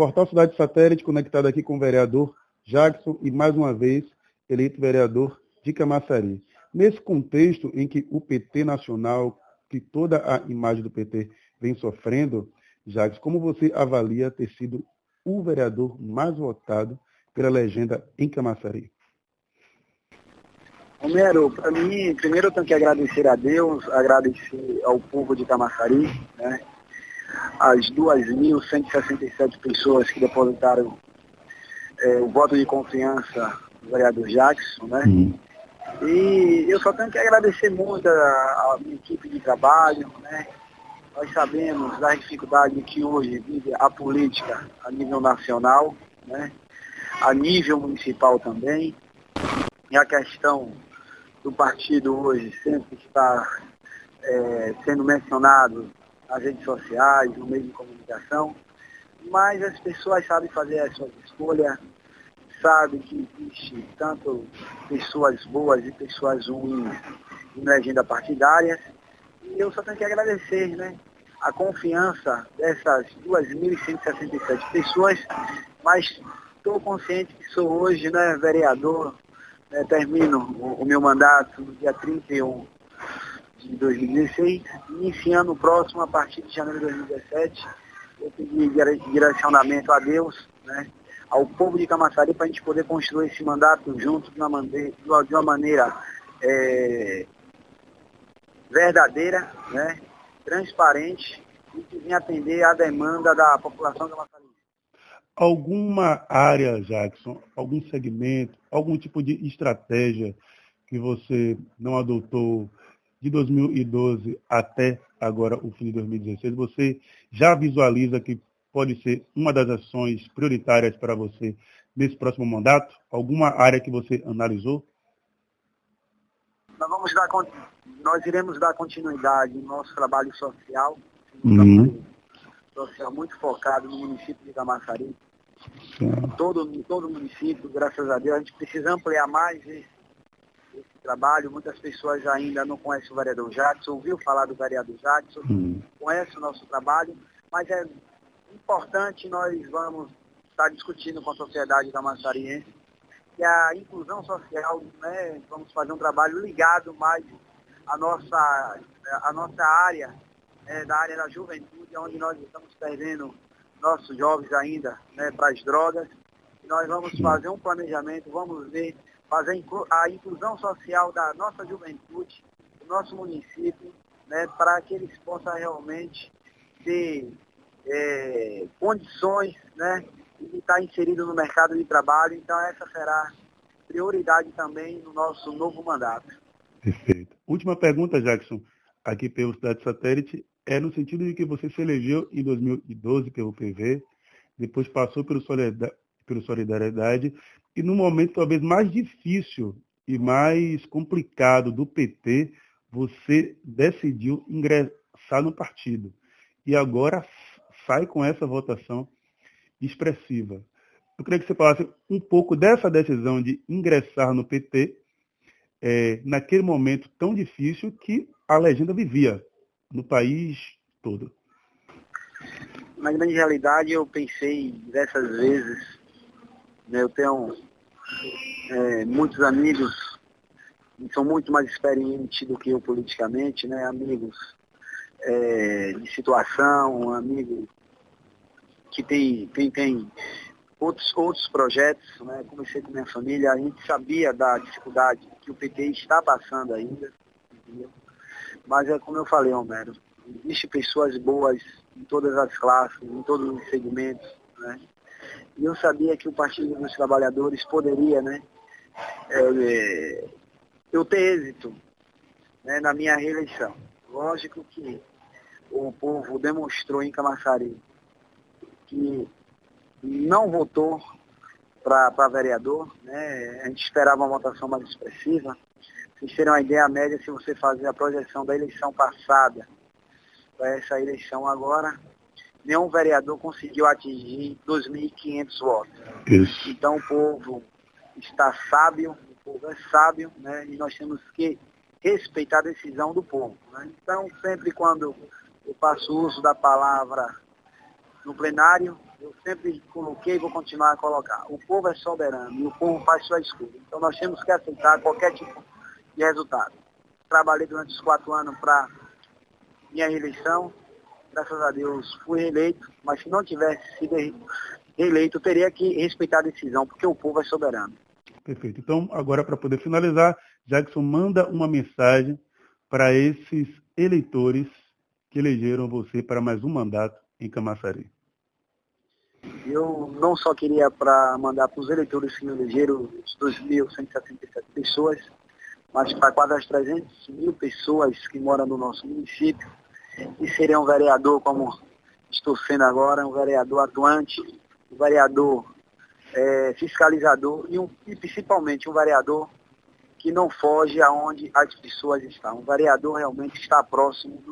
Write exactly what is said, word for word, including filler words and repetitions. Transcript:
Portal Cidade Satélite, conectado aqui com o vereador Jackson e, mais uma vez, eleito vereador de Camaçari. Nesse contexto em que o P T nacional, que toda a imagem do P T vem sofrendo, Jackson, como você avalia ter sido o vereador mais votado pela legenda em Camaçari? Romero, para mim, primeiro eu tenho que agradecer a Deus, agradecer ao povo de Camaçari, né? As duas mil cento e sessenta e sete pessoas que depositaram é, o voto de confiança do vereador Jackson, né? Uhum. E eu só tenho que agradecer muito a, a minha equipe de trabalho, né? Nós sabemos das dificuldades que hoje vive a política a nível nacional, né? A nível municipal também. E a questão do partido hoje sempre está é, sendo mencionado nas redes sociais, no meio de comunicação, mas as pessoas sabem fazer as suas escolhas, sabem que existe tanto pessoas boas e pessoas ruins na agenda partidária, e eu só tenho que agradecer, né, a confiança dessas duas mil cento e sessenta e sete pessoas, mas estou consciente que sou hoje, né, vereador, né, termino o, o meu mandato no dia trinta e um de dois mil e dezesseis, iniciando o próximo a partir de janeiro de dois mil e dezessete. Eu pedi direcionamento a Deus, né, ao povo de Camaçari, para a gente poder construir esse mandato junto de uma maneira, de uma maneira é, verdadeira, né, transparente, e que venha atender à demanda da população de Camaçari. Alguma área, Jackson, algum segmento, algum tipo de estratégia que você não adotou de dois mil e doze até agora o fim de dois mil e dezesseis, você já visualiza que pode ser uma das ações prioritárias para você nesse próximo mandato? Alguma área que você analisou? Nós, vamos dar, nós iremos dar continuidade no nosso trabalho social, uhum. um social muito focado no município de Camaçari. Todo, todo município, graças a Deus, a gente precisa ampliar mais esse, esse trabalho. Muitas pessoas ainda não conhecem o vereador Jackson, ouviu falar do vereador Jackson, uhum. conhece o nosso trabalho, mas é importante, nós vamos estar discutindo com a sociedade camaçariense que a inclusão social, né, vamos fazer um trabalho ligado mais à nossa, à nossa área, é, da área da juventude, onde nós estamos perdendo nossos jovens ainda, né, para as drogas. E nós vamos fazer um planejamento, vamos ver, fazer a inclusão social da nossa juventude, do nosso município, né, para que eles possam realmente ter é, condições, né, de estar inserido no mercado de trabalho. Então essa será prioridade também no nosso novo mandato. Perfeito. Última pergunta, Jackson, aqui pelo Cidade Satélite, é no sentido de que você se elegeu em dois mil e doze pelo P V, depois passou pelo Solidariedade, e no momento talvez mais difícil e mais complicado do P T, você decidiu ingressar no partido. E agora sai com essa votação expressiva. Eu queria que você falasse um pouco dessa decisão de ingressar no P T, é, naquele momento tão difícil que a legenda vivia no país todo. Na grande realidade, eu pensei dessas vezes, né, eu tenho é, muitos amigos que são muito mais experientes do que eu politicamente, né, amigos é, de situação, amigos que tem, tem, tem outros, outros projetos, né, comecei com minha família, a gente sabia da dificuldade que o P T está passando ainda, entendeu? Mas é como eu falei, Romero, existem pessoas boas em todas as classes, em todos os segmentos, né? E eu sabia que o Partido dos Trabalhadores poderia, né, é, eu ter êxito, né, na minha reeleição. Lógico que o povo demonstrou em Camaçari que não votou para vereador, né? A gente esperava uma votação mais expressiva. Vocês terem uma ideia, a média, se você fazer a projeção da eleição passada para essa eleição agora, nenhum vereador conseguiu atingir dois mil e quinhentos votos. Isso. Então o povo está sábio, o povo é sábio, né? E nós temos que respeitar a decisão do povo, né? Então, sempre quando eu faço uso da palavra no plenário, eu sempre coloquei e vou continuar a colocar. O povo é soberano e o povo faz sua escolha. Então nós temos que aceitar qualquer tipo de resultado. Trabalhei durante os quatro anos para minha reeleição. Graças a Deus fui reeleito, mas se não tivesse sido reeleito, eu teria que respeitar a decisão, porque o povo é soberano. Perfeito. Então, agora para poder finalizar, Jackson manda uma mensagem para esses eleitores que elegeram você para mais um mandato em Camaçari. Eu não só queria pra mandar para os eleitores que me elegeram, os dois mil cento e setenta e sete pessoas, mas para quase as trezentas mil pessoas que moram no nosso município, e seria um vereador como estou sendo agora, um vereador atuante, um vereador é, fiscalizador e, um, e principalmente um vereador que não foge aonde as pessoas estão. Um vereador realmente está próximo do